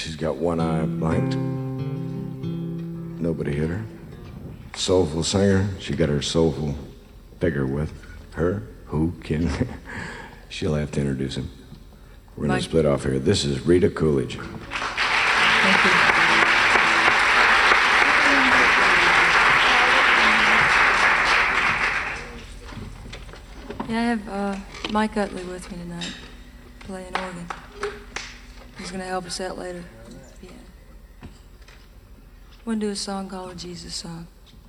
She's got one eye blanked. Nobody hit her. Soulful singer. She got her soulful figure with her. Who can? She'll have to introduce him. We're going to split off here. This is Rita Coolidge. Thank you. Yeah, I have Mike Utley with me tonight, playing organ. He's going to help us out later. Yeah. We're going to do a song called a Jesus Song.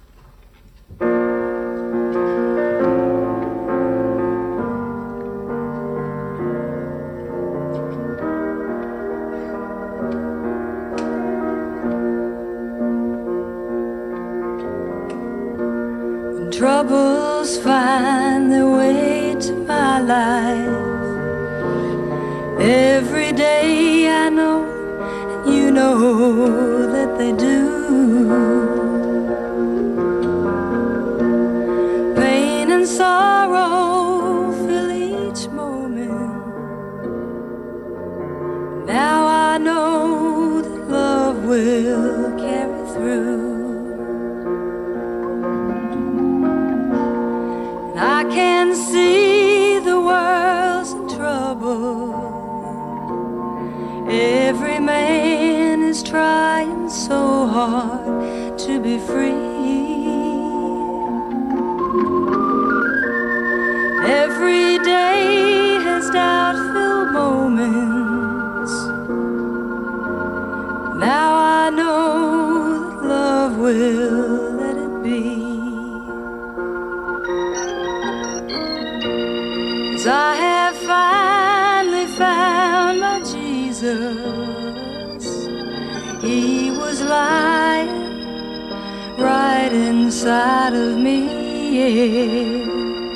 When troubles find their way to my life, every day I know, and you know that they do. Pain and sorrow fill each moment. Now I know that love will carry through. And I can see the world's in trouble. Every man is trying so hard to be free. Every day has doubt-filled moments. Now I know that love will let it be. 'Cause I have finally found my Jesus. He was lying right inside of me. Yeah.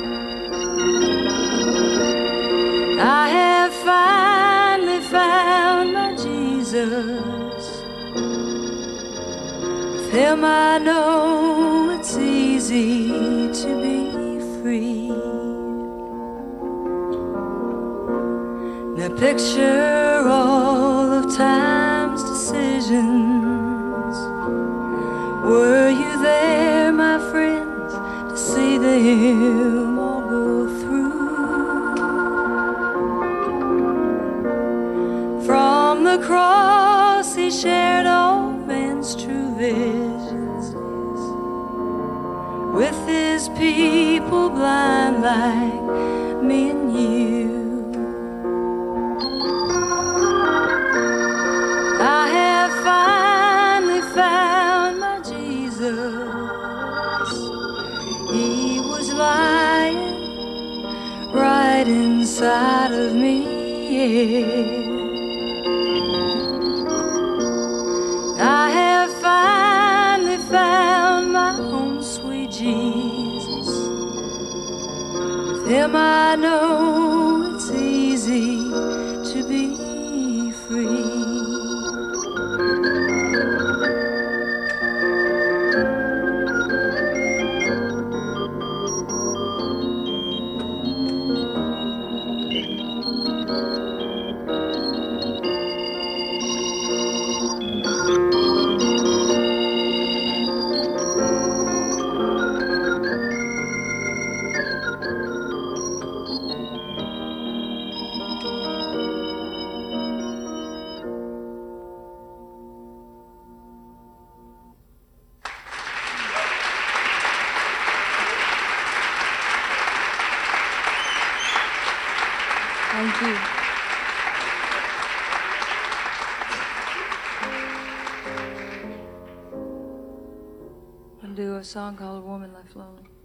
I have finally found my Jesus. With him I know it's easy to be free. Now picture all of time's decisions. Were you there, my friends, to see them all go through? From the cross he shared all man's true visions, with his people blind like me and you. I have finally found my Jesus. He was lying right inside of me. Yeah. I have finally found my own sweet Jesus. With him I know it's easy to be free. Thank you. I'm going to do a song called A Woman Left Lonely.